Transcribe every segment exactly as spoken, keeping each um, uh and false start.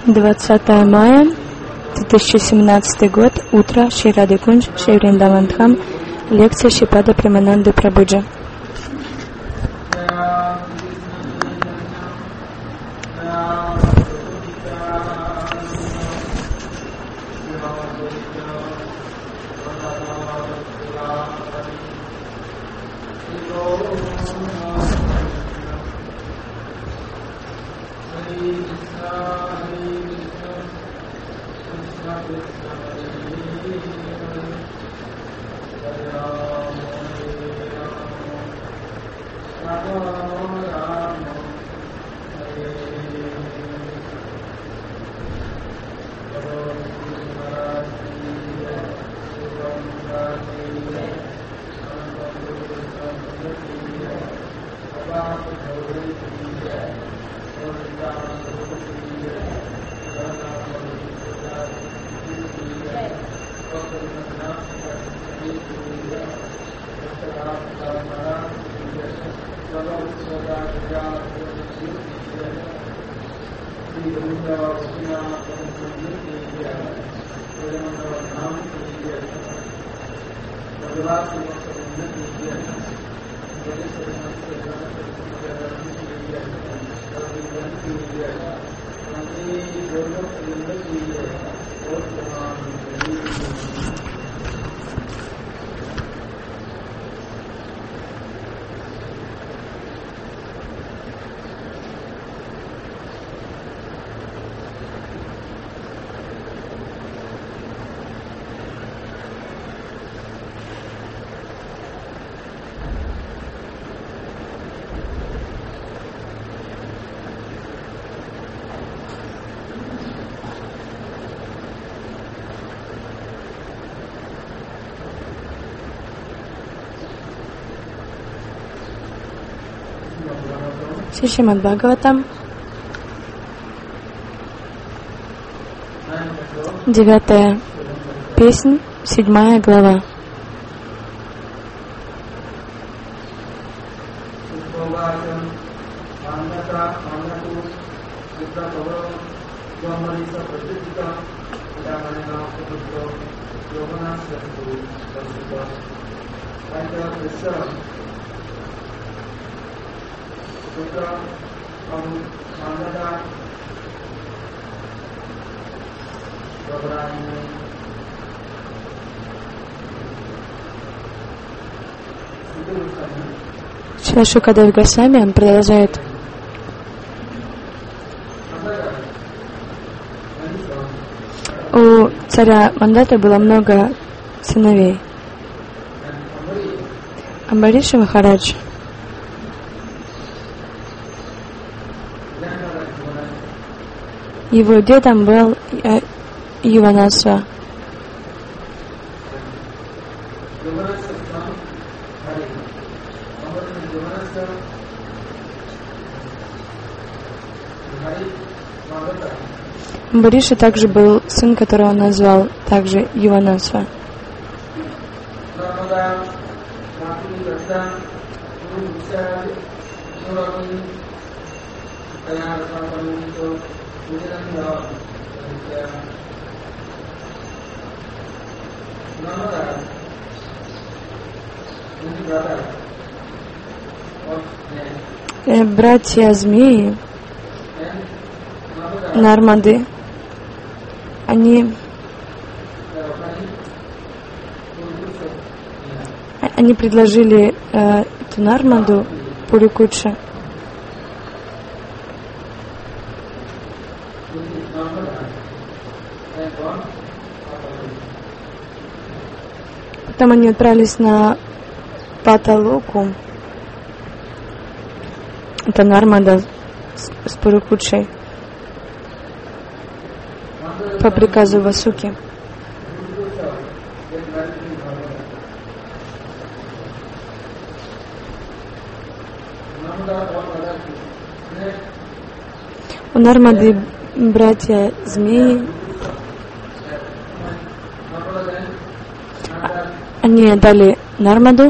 двадцатое мая две тысячи семнадцатый год, утро, Шри Радха Кунж, Шри Вриндаван Дхам, лекция Шрипада Премананды Прабхуджи. Шримад Бхагаватам, девятая песнь, седьмая глава. Шрила Шукадев Госвами, он продолжает. У царя Мандаты было много сыновей. Амбариша Махарадж его дедом был Юванасва. Амбариша также был сын, которого он назвал также Юванасва. Братья змеи, Нармады, они, они предложили э, эту Нармаду Пурикутше. Потом они отправились на Паталоку. Это Нармада с, с Пурикутшей по приказу Васуки. У Нармады братья змеи, они дали Нармаду,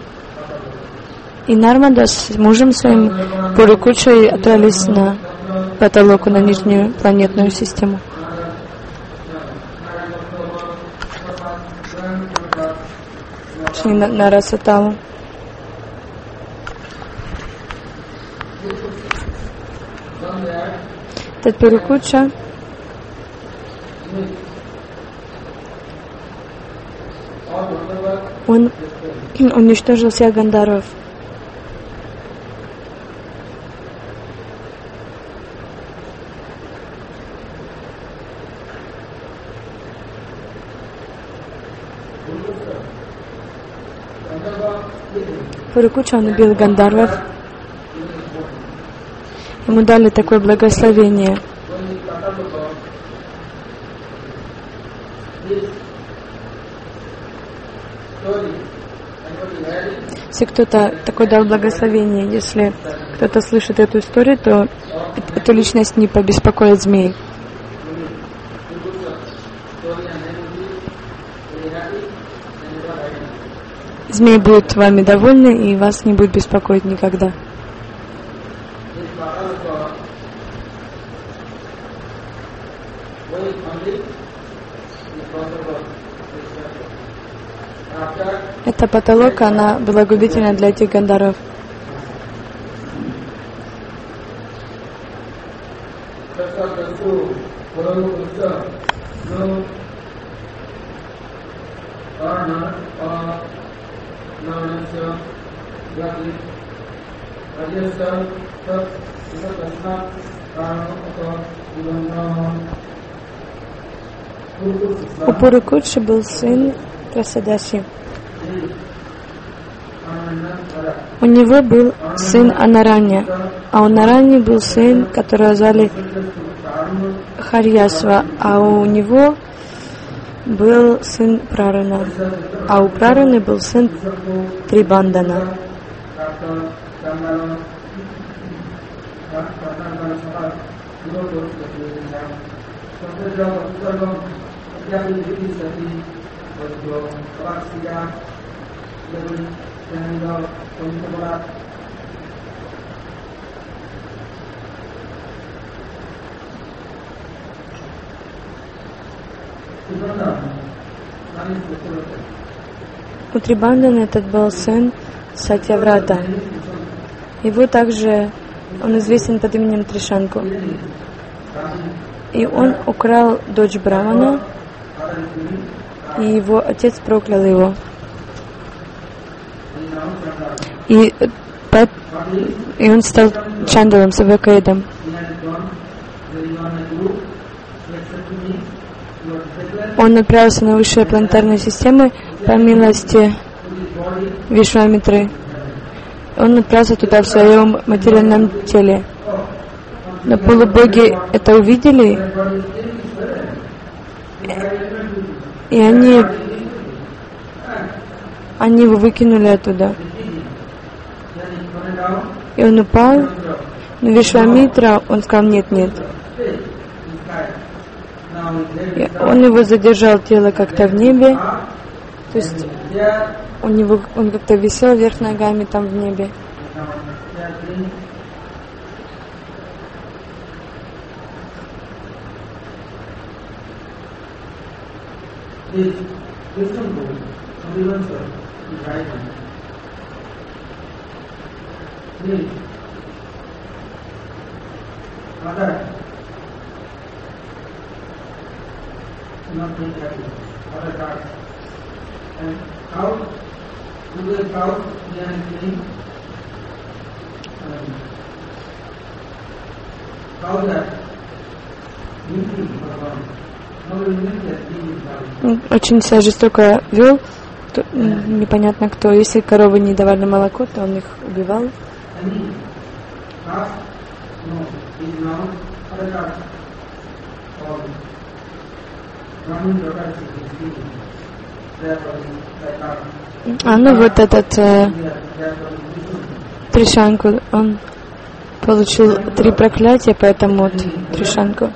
и Нармада с мужем своим Пурикутшей отправились на потолоку на нижнюю планетную систему. Шли на, на Расаталу. Этот Пурукуча он уничтожил всех гандарвов. Пурукуча, он убил гандарвов. Ему дали такое благословение. Если кто-то такое дал благословение, если кто-то слышит эту историю, то эту личность не побеспокоит змей. Змеи будут вами довольны и вас не будет беспокоить никогда. Эта потолок, она была губительна для этих гандарвов. У Пурукучи был сын Красадаши. У него был сын Анаранья, а у Нарани был сын, которого звали Харьясва, а у него был сын Прарана, а у Прараны был сын Трибандана. У Трибандана этот был сын Сатьяврата. Его также, он известен под именем Тришанку. И он украл дочь Брамана, и его отец проклял его. И, и он стал Чандалом, Савакаидом. Он отправился на высшие планетарные системы по милости Вишвамитры. Он отправился туда в своем материальном теле. Но полубоги это увидели, и они, они его выкинули оттуда. И он упал, но Вишвамитра, он сказал, нет, нет. И он его задержал тело как-то в небе, то есть у него, он как-то висел вверх ногами там в небе. Очень себя жестоко вел, то, непонятно кто. Если коровы не давали молоко, то он их убивал. А ну вот этот э, Тришанку, он получил три проклятия, поэтому вот Тришанку.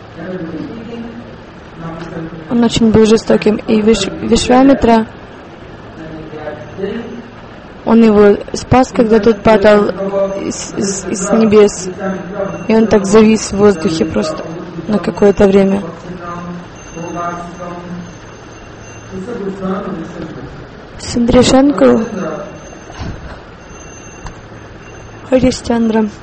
Он очень был жестоким. И Виш, Вишвамитра, он его спас, когда тот падал из, из, из небес. И он так завис в воздухе просто на какое-то время. Сандришанку Харишчандра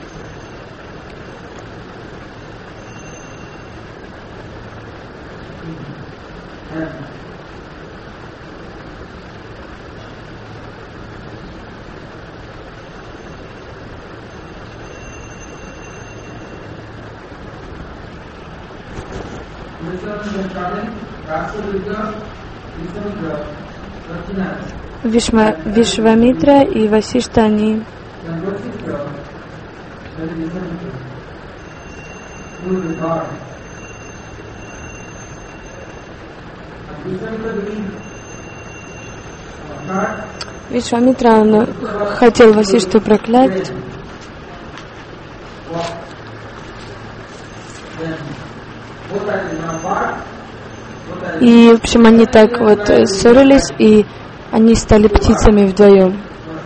Вишма, Вишвамитра и Васишта, они Вишвамитра, он хотел Васишту проклять. И, в общем, они так вот ссорились, и они стали птицами вдвоем.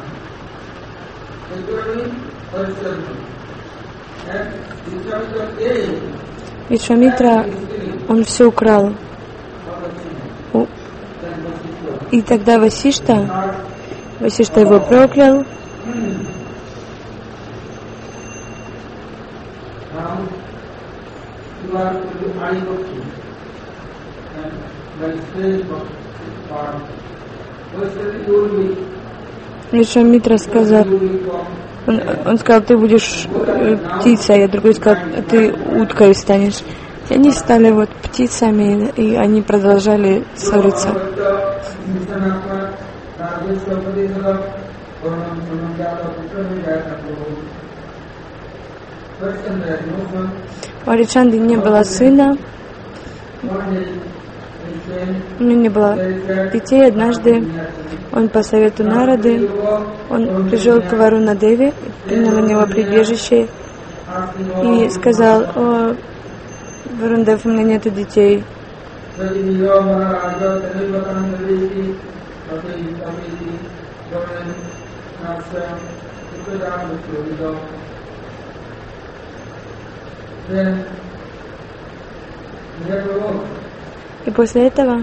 Вишвамитра, он все украл. И тогда Васишта, Васишта его проклял. Вишвамитра сказал, он, он сказал, ты будешь птицей, а другой сказал, ты уткой станешь. И они стали вот птицами, и они продолжали ссориться. У Харишчандры не было сына, у него не было детей. Однажды он по совету Нарады, он пришел к Варуна Деве, принял у него прибежище и сказал: о, Варун Дев, у меня нету детей. И после этого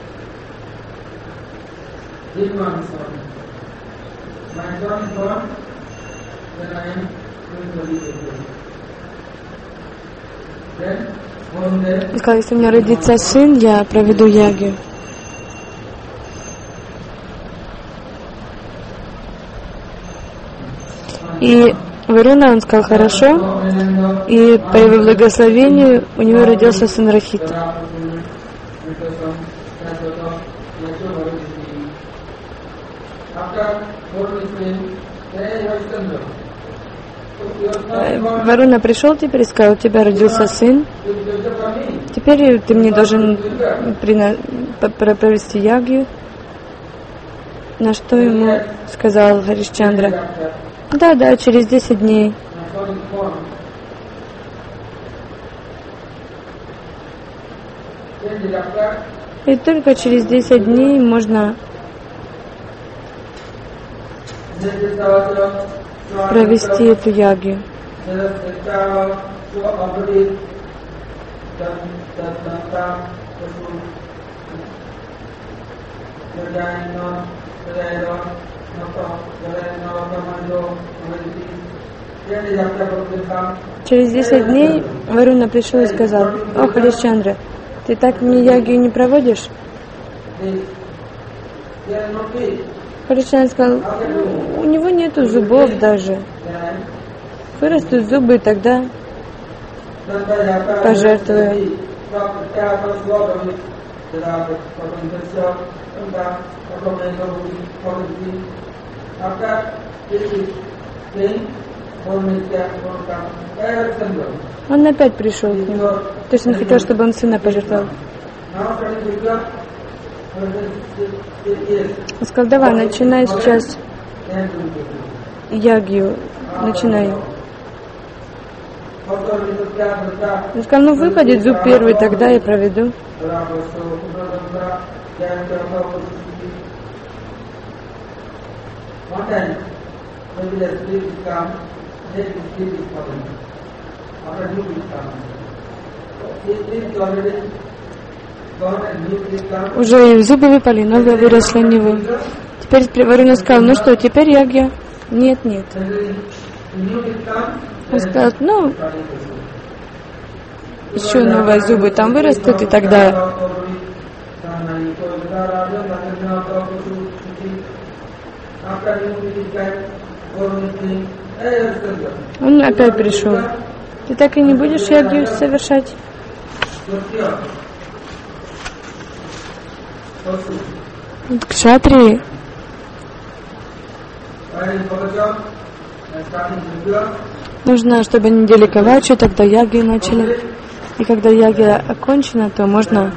он сказал, если у меня родится сын, я проведу ягью. И Варуна, он сказал, хорошо, и по его благословению у него родился сын Рахит. Варуна пришел теперь и сказал, у тебя родился сын, теперь ты мне должен провести ягью. На что ему сказал Харишчандра: да, да, через десять дней. И только через десять дней можно провести эту ягью. Через десять дней Варуна пришел и сказал: о, Харишчандра, ты так мне ягью не проводишь? Харишчандра сказал: у него нету зубов даже. Вырастут зубы, тогда пожертвую. Он опять пришел к нему. То есть он хотел, чтобы он сына пожертвовал. Он сказал: давай, начинай сейчас ягью, начинай. Он сказал: ну выпадет зуб первый, тогда я проведу. Уже и зубы выпали, новые выросли, не вы. Теперь Варуна сказал, ну что, теперь Ягья? Нет, нет. Он сказал, ну, еще новые зубы там вырастут, и тогда... Он опять пришел. Ты так и не будешь ягью совершать? Кшатрии нужно, чтобы они дели кавачу, тогда яги начали. И когда ягья окончена, то можно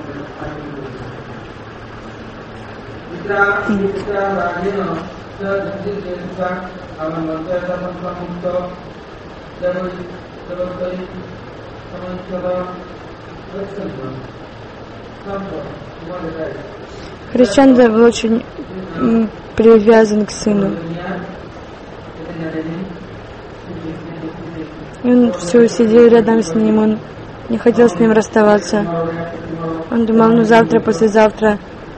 Хришчандра был очень привязан к сыну. И он все сидел рядом с ним, он не хотел с ним расставаться. Он думал, ну завтра, послезавтра.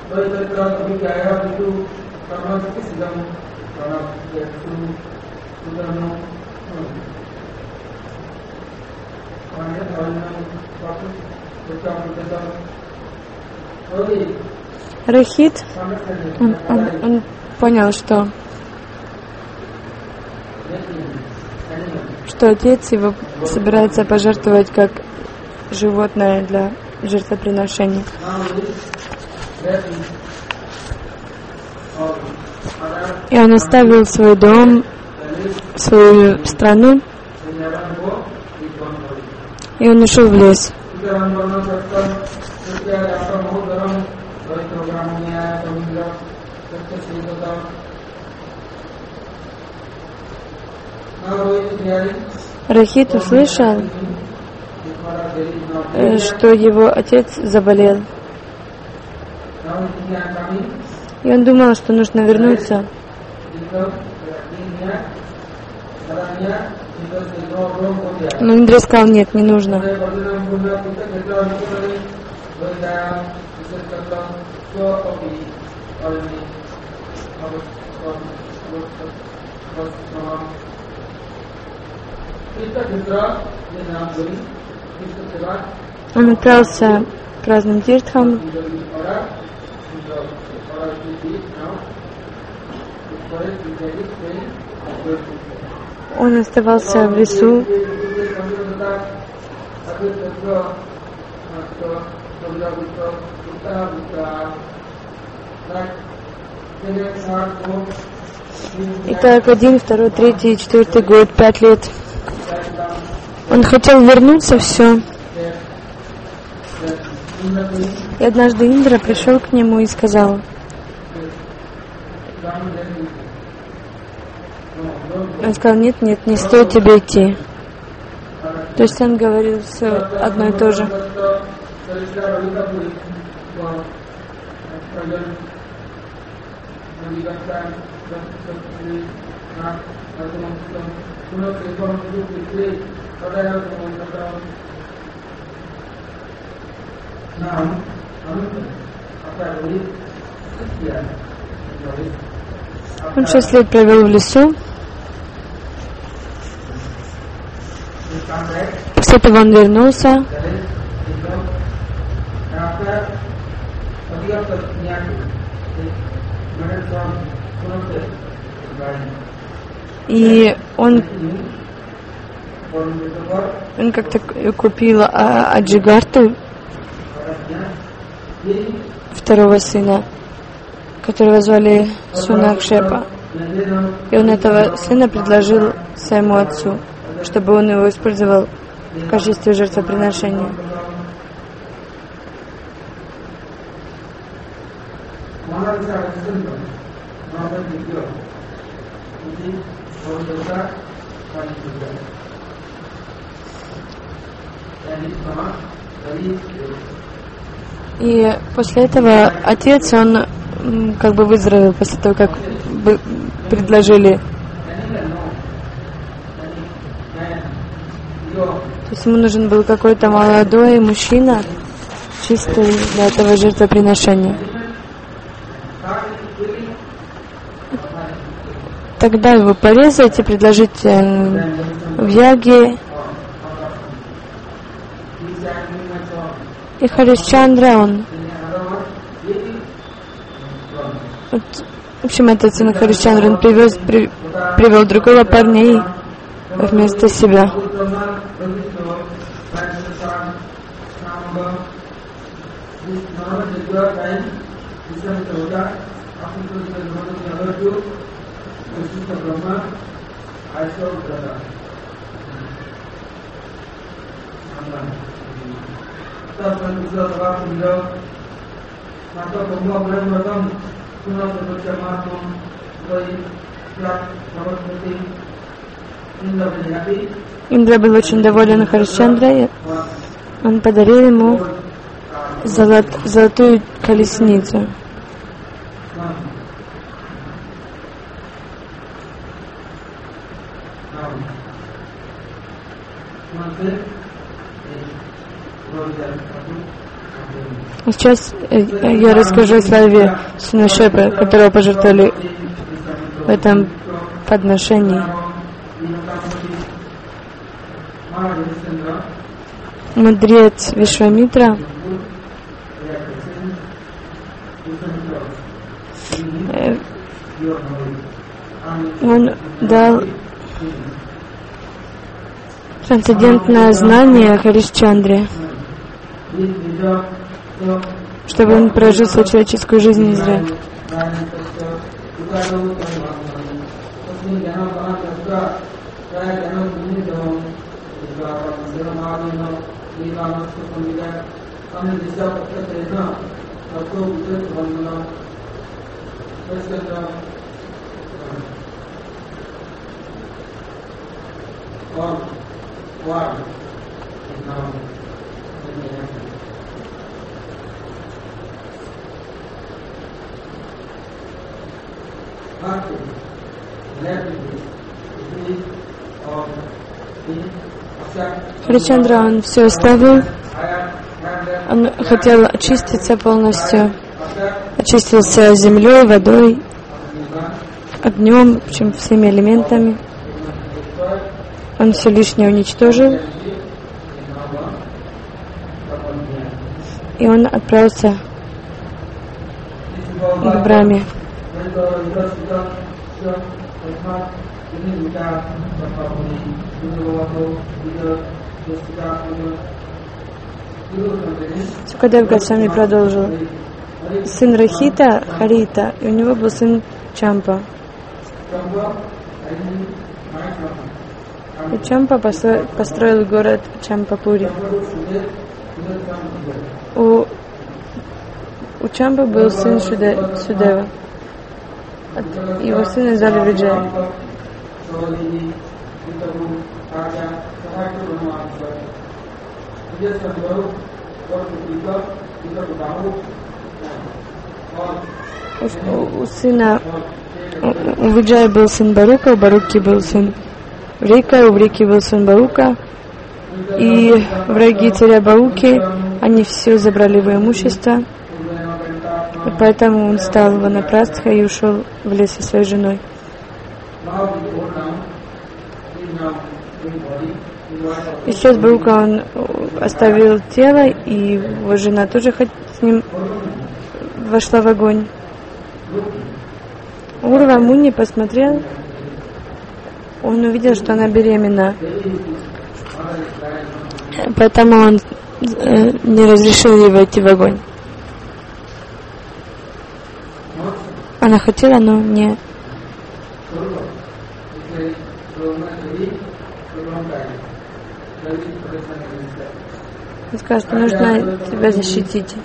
Рахит, он, он, он понял, что, что отец его собирается пожертвовать как животное для жертвоприношения. И он оставил свой дом, свою страну, и он ушел в лес. Рахит услышал, что его отец заболел. И он думал, что нужно вернуться. Но Индра сказал, нет, не нужно. Он отправился к разным тиртхам. Он оставался в лесу. И так один, второй, третий, четвертый год, пять лет. Он хотел вернуться, все. И однажды Индра пришел к нему и сказал: он сказал, нет, нет, не стоит тебе идти. То есть он говорил все одно и то же. Он шесть лет провел в лесу. После этого он вернулся. И он, он как-то купил а, Аджигарту, второго сына, которого звали Сунакшепа. И он этого сына предложил своему отцу, чтобы он его использовал в качестве жертвоприношения. И после этого отец, он как бы выздоровел, после того, как предложили. То есть ему нужен был какой-то молодой мужчина, чистый для этого жертвоприношения. Тогда его порезать и предложить в яге. И Харишчандра, он... Вот, в общем, этот сын Харишчандра, он привез, при, привел другого парня и вместо себя. Индра был очень доволен Харишчандрой. Он подарил ему золот, золотую колесницу. Сейчас я расскажу о славе Сунашепы, которого пожертвовали в этом подношении. Мудрец Вишвамитра он дал трансцендентное знание Харишчандре, чтобы он прожил свою человеческую жизнь не зря. Харишчандра, он все оставил, он хотел очиститься полностью, очистился землей, водой, огнем, в общем, всеми элементами. Он все лишнее уничтожил, и он отправился к Брахме. Сукадев Госвами продолжил. Сын Рахита, Харита, и у него был сын Чампа. И Чампа построил, построил город Чампапури. У, у Чампы был сын Шуде, Судева. Его сына звали Виджая. У, у сына у, у Виджая был сын Барука, у Баруки был сын Врика, у Врики был сын Барука. И враги царя Бауки, они все забрали его имущество. И поэтому он стал ванапрастхой и ушел в лес со своей женой. И сейчас Барука, он оставил тело, и его жена тоже с ним вошла в огонь. Урва Муни посмотрел, он увидел, что она беременна. Поэтому он э, не разрешил ей войти в огонь. Она хотела, но не. Он сказал, что нужно тебя защитить.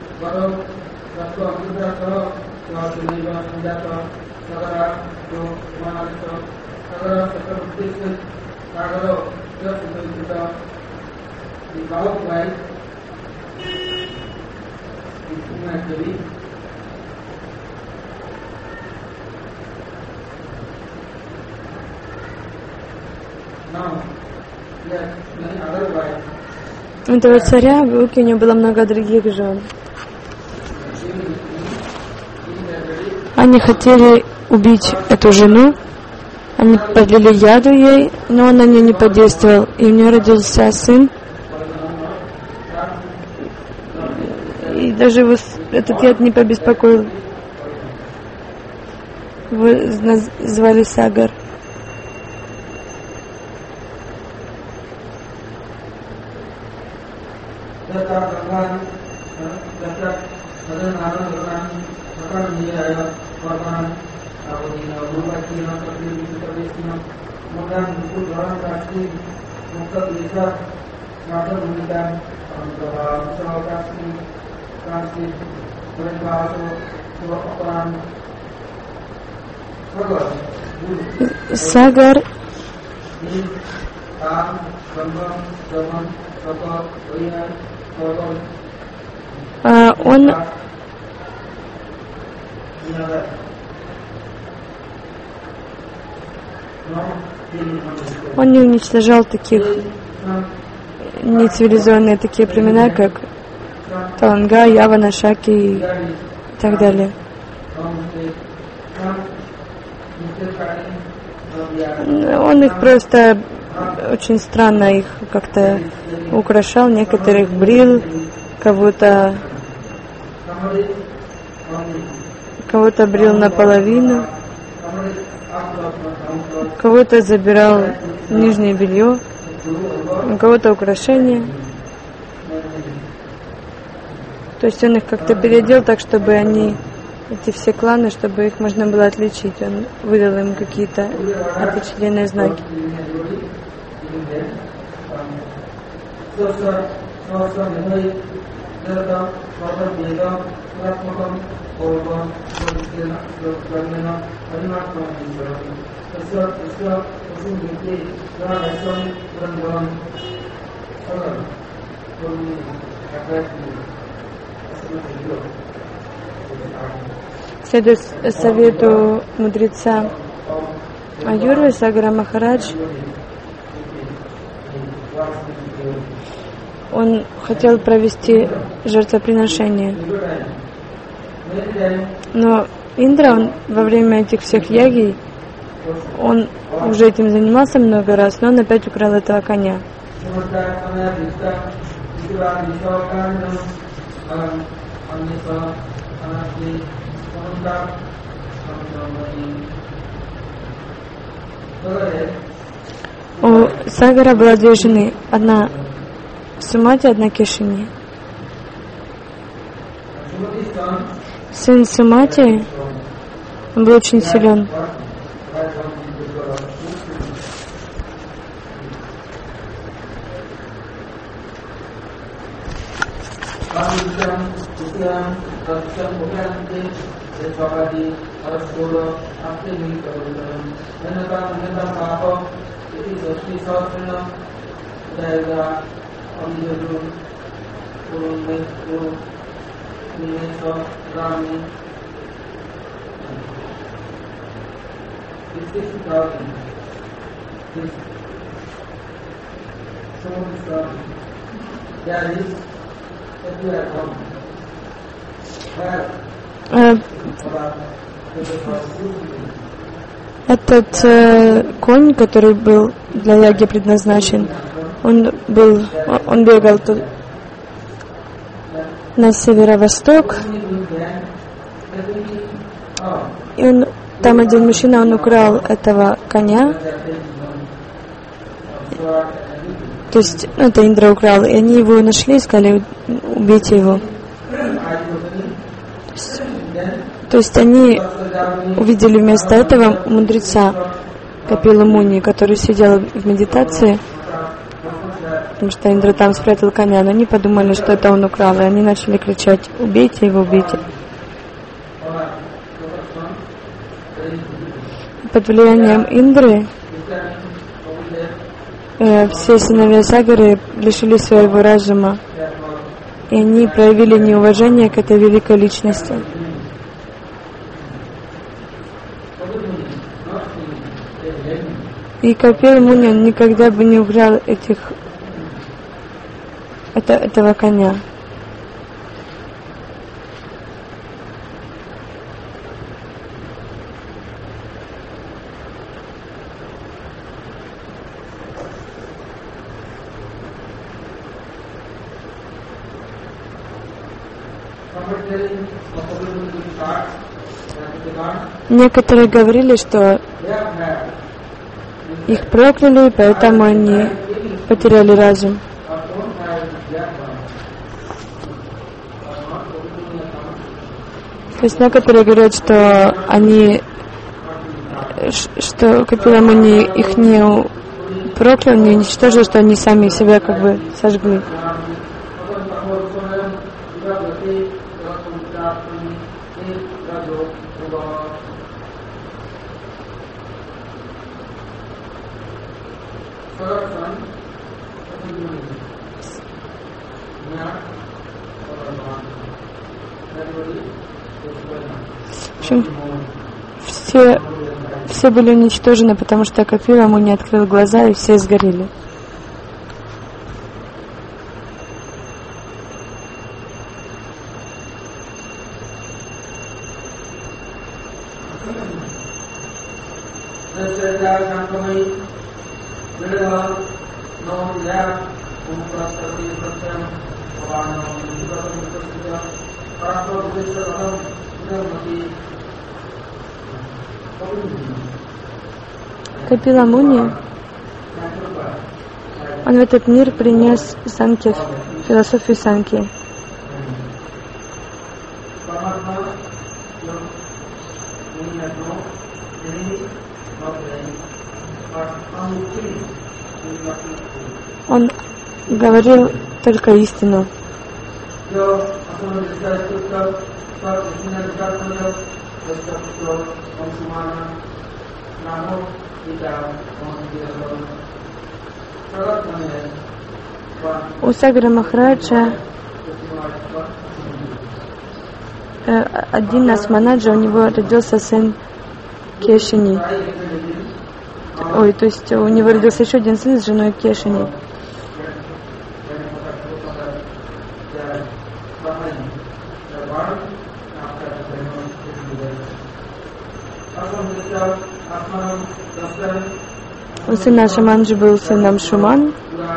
У этого царя в Уке у него было много других жен. Они хотели убить эту жену, они подлили яду ей, но он на нее не подействовал, и у нее родился сын. И даже его этот яд не побеспокоил. Его звали Сагар. Сагар а, он он не уничтожал таких нецивилизованные такие племена, как Таланга, Явана, Шаки и так далее. Он их просто очень странно их как-то украшал, некоторых брил, кого-то кого-то брил наполовину, кого-то забирал нижнее белье, у кого-то украшения. То есть он их как-то переодел так, чтобы они, эти все кланы, чтобы их можно было отличить. Он выдал им какие-то отличительные знаки. Следуя совету мудреца Аюрвы, Сагара Махарадж, он хотел провести жертвоприношение. Но Индра, он во время этих всех ягий, он уже этим занимался много раз, но он опять украл этого коня. У Сагара было две жены. Одна Сумати, одна Кешини. Сын Сумати, он был очень силен. Этот э, конь, который был для яги предназначен, он был, он бегал тут на северо-восток, и он, там один мужчина, он украл этого коня, то есть это Индра украл, и они его нашли, искали убить его. То есть, то есть они увидели вместо этого мудреца Капила Муни, который сидел в медитации, потому что Индра там спрятал коня, но они подумали, что это он украл, и они начали кричать: «Убейте его, убейте!» Под влиянием Индры э, все сыновья Сагары лишили своего разума, и они проявили неуважение к этой великой личности. И Капила Муни никогда бы не украл этих, это, этого коня. Некоторые говорили, что их прокляли, поэтому они потеряли разум. То есть некоторые говорят, что они, что Капила Муни их не проклял, не уничтожил, что они сами себя как бы сожгли. В общем, все, все были уничтожены, потому что Капила Муни открыл глаза, и все сгорели. Капила Муни, он в этот мир принес санки, философию санки. Он говорил только истину. У Сагара Махараджа э, один из Манаджа, у него родился сын Кешини. Ой, то есть у него родился еще один сын с женой Кешини. У сына Шаманджи был сыном Шуман.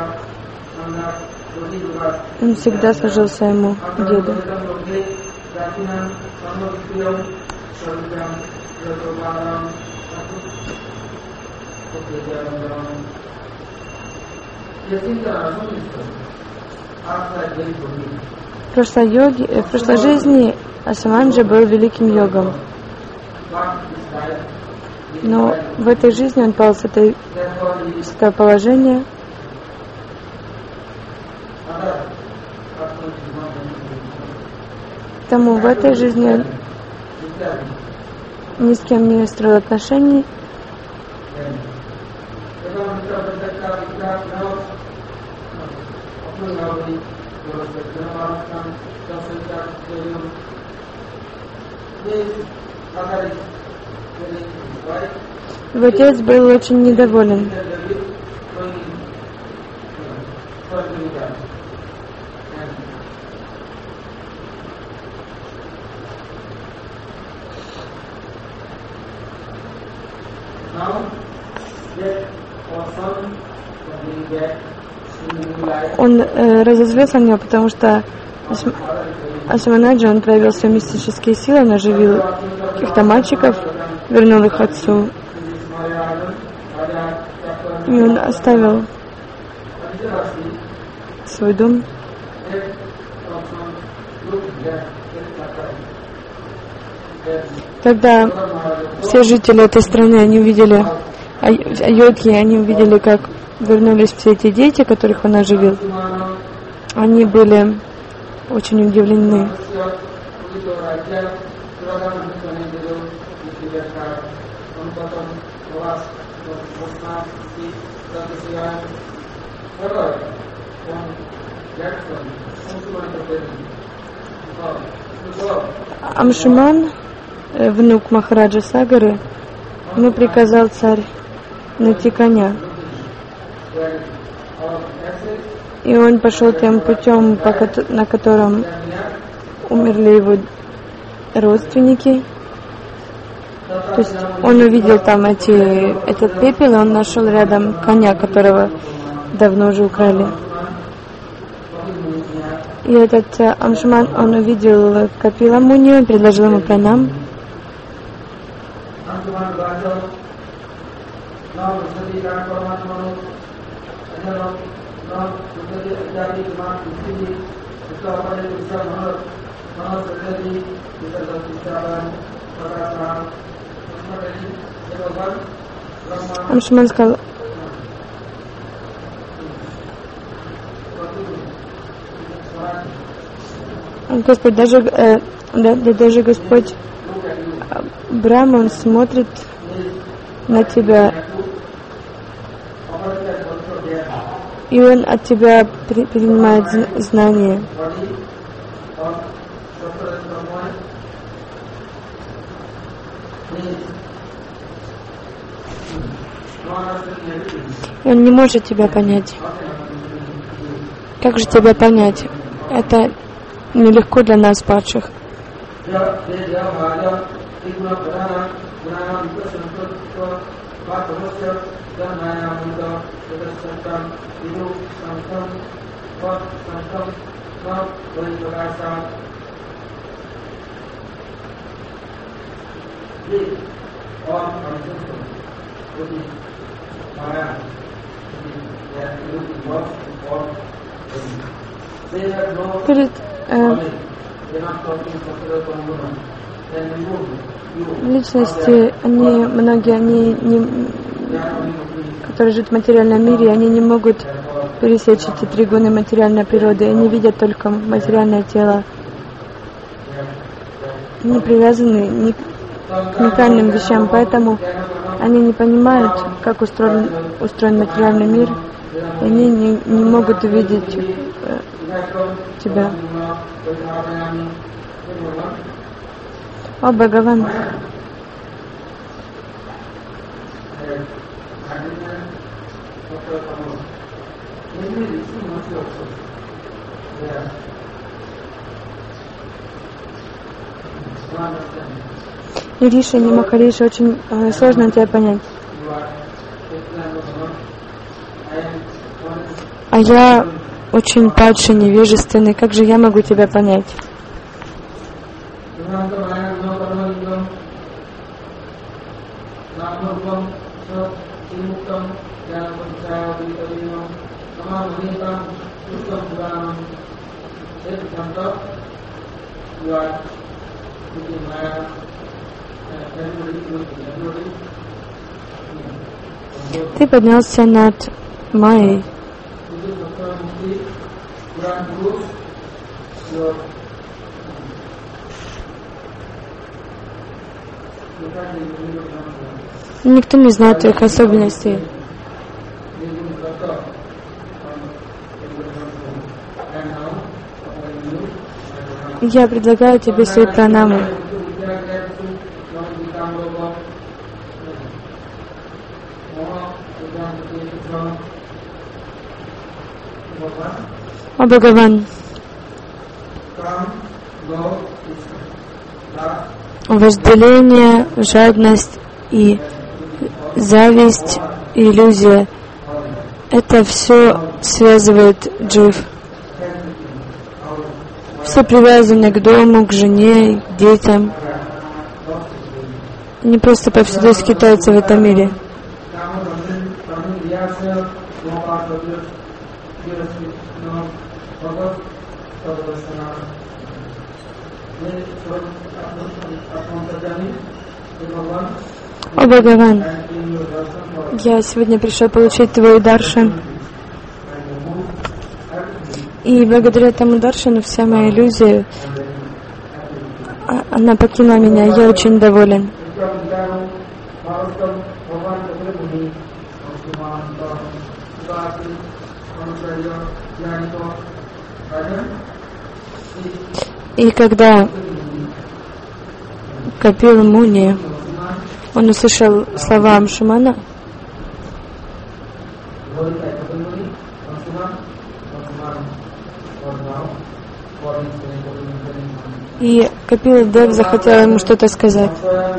Он всегда служил своему деду. В прошлой, йоге, в прошлой жизни Шаманджи был великим йогом. Но в этой жизни он пал с этой с этого положения. Поэтому в этой жизни он ни с кем не строил отношений. Его отец был очень недоволен. Он э, разозлился на него, потому что Ашванаджи, он проявил свои мистические силы, он оживил каких-то мальчиков, вернул их отцу. И он оставил свой дом. Тогда все жители этой страны, они увидели, айодхи, они увидели, как вернулись все эти дети, которых он оживил. Они были очень удивлены. Амшуман, внук Махараджа Сагары, ему приказал царь найти коня. И он пошел тем путем, на котором умерли его родственники. То есть он увидел там эти, этот пепел, и он нашел рядом коня, которого давно уже украли. И этот Амшман, он увидел Капила Муни, он предложил ему пранам. Амшман сказал: Господь, даже, э, да, да, даже Господь Брахма, он смотрит на тебя, и он от тебя при, принимает знания. И он не может тебя понять. Как же тебя понять? Это нелегко для нас, падших. Перед э, личности, они, многие, они, не, которые живут в материальном мире, они не могут пересечь эти три гуны материальной природы, они видят только материальное тело. Они привязаны ни к неправильным вещам, поэтому они не понимают, как устроен, устроен материальный мир, и они не, не могут увидеть э, тебя. О, Бхагаван, Ириша, не Махариша, очень э, сложно тебя понять. А я очень падший, невежественный, как же я могу тебя понять? Ты поднялся над Майей. Никто не знает твоих особенностей. Я предлагаю тебе свои пранамы. О, Бхагаван, вожделение, жадность и зависть, иллюзия — это все связывает джив. Все привязаны к дому, к жене, к детям. Они просто повсюду скитаются в этом мире. О, Бхагаван, я сегодня пришел получить твой даршан. И благодаря этому даршану вся моя иллюзия, она покинула меня. Я очень доволен. И когда Капил Муни, он услышал слова Амшумана, И Капила Дев захотел ему что-то сказать.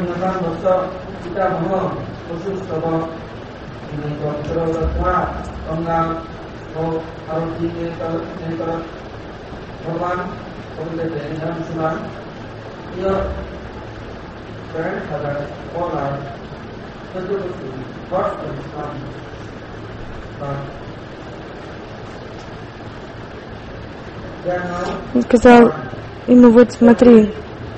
Он сказал ему: вот смотри,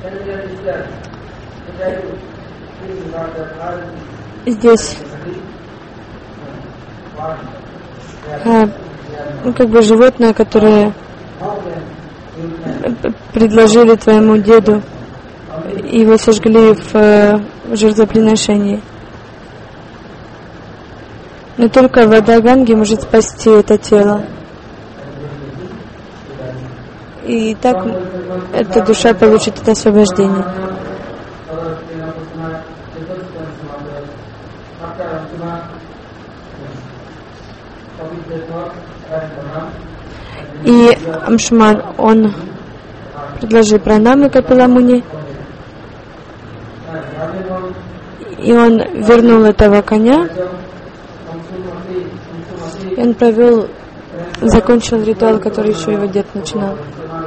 здесь а, ну, как бы животное, которое предложили твоему деду, его сожгли в, в жертвоприношении. Но только вода Ганги может спасти это тело. И так эта душа получит это освобождение. И Амшуман, он предложил пранамы Капила Муни, и он вернул этого коня, и он провел, закончил ритуал, который еще его дед начинал.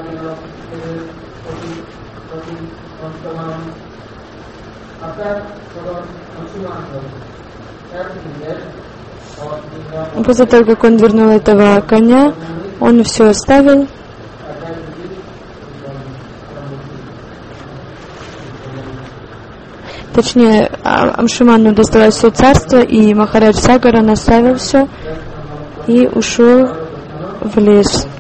После того, как он вернул этого коня, он все оставил. Точнее, Амшуману досталось все царство, и Махарадж Сагаран оставил все и ушел в лес.